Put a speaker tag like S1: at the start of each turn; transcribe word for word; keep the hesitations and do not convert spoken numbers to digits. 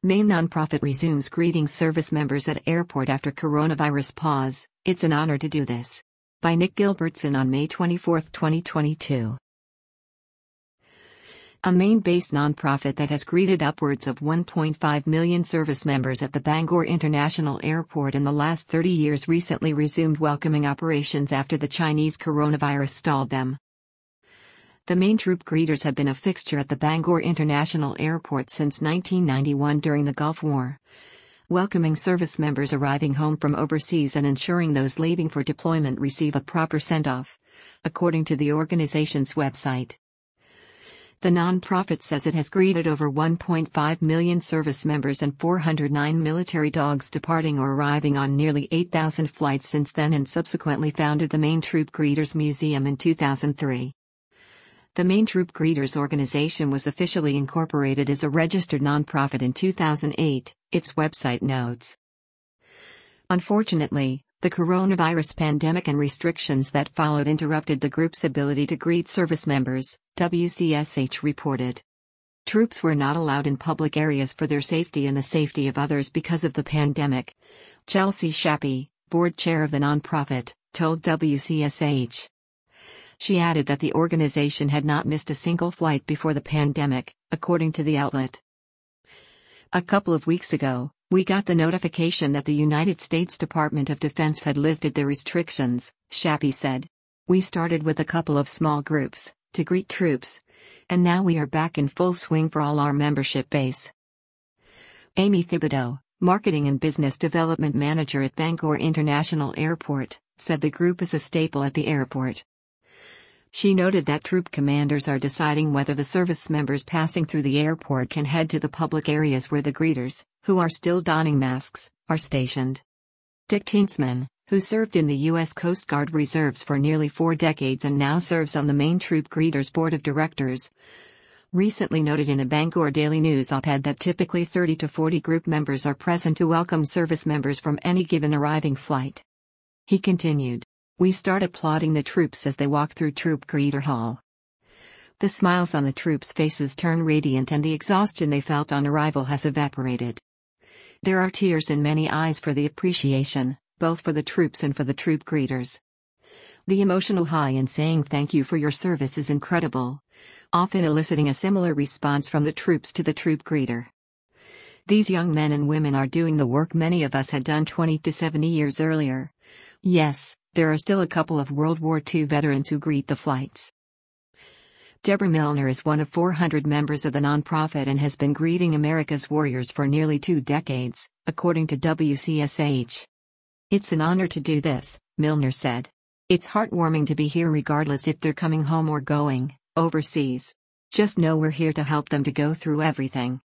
S1: Maine nonprofit resumes greeting service members at airport after coronavirus pause. It's an honor to do this. By Nick Gilbertson on May twenty-fourth, twenty twenty-two. A Maine-based nonprofit that has greeted upwards of one point five million service members at the Bangor International Airport in the last thirty years recently resumed welcoming operations after the Chinese coronavirus stalled them. The Maine Troop Greeters have been a fixture at the Bangor International Airport since nineteen ninety-one during the Gulf War, welcoming service members arriving home from overseas and ensuring those leaving for deployment receive a proper send-off, according to the organization's website. The nonprofit says it has greeted over one point five million service members and four hundred nine military dogs departing or arriving on nearly eight thousand flights since then, and subsequently founded the Maine Troop Greeters Museum in two thousand three. The Maine Troop Greeters organization was officially incorporated as a registered nonprofit in two thousand eight, its website notes. Unfortunately, the coronavirus pandemic and restrictions that followed interrupted the group's ability to greet service members, W C S H reported. Troops were not allowed in public areas for their safety and the safety of others because of the pandemic, Chelsea Shappy, board chair of the nonprofit, told W C S H. She added that the organization had not missed a single flight before the pandemic, according to the outlet. A couple of weeks ago, we got the notification that the United States Department of Defense had lifted the restrictions, Shappy said. We started with a couple of small groups, to greet troops, and now we are back in full swing for all our membership base. Amy Thibodeau, Marketing and Business Development Manager at Bangor International Airport, said the group is a staple at the airport. She noted that troop commanders are deciding whether the service members passing through the airport can head to the public areas where the greeters, who are still donning masks, are stationed. Dick Tintzman, who served in the U S Coast Guard Reserves for nearly four decades and now serves on the Maine Troop Greeters Board of Directors, recently noted in a Bangor Daily News op-ed that typically thirty to forty group members are present to welcome service members from any given arriving flight. He continued. We start applauding the troops as they walk through Troop Greeter Hall. The smiles on the troops' faces turn radiant and the exhaustion they felt on arrival has evaporated. There are tears in many eyes for the appreciation, both for the troops and for the troop greeters. The emotional high in saying thank you for your service is incredible, often eliciting a similar response from the troops to the troop greeter. These young men and women are doing the work many of us had done twenty to seventy years earlier. Yes, there are still a couple of World War Two veterans who greet the flights. Deborah Milner is one of four hundred members of the nonprofit and has been greeting America's warriors for nearly two decades, according to W C S H. It's an honor to do this, Milner said. It's heartwarming to be here regardless if they're coming home or going overseas. Just know we're here to help them to go through everything.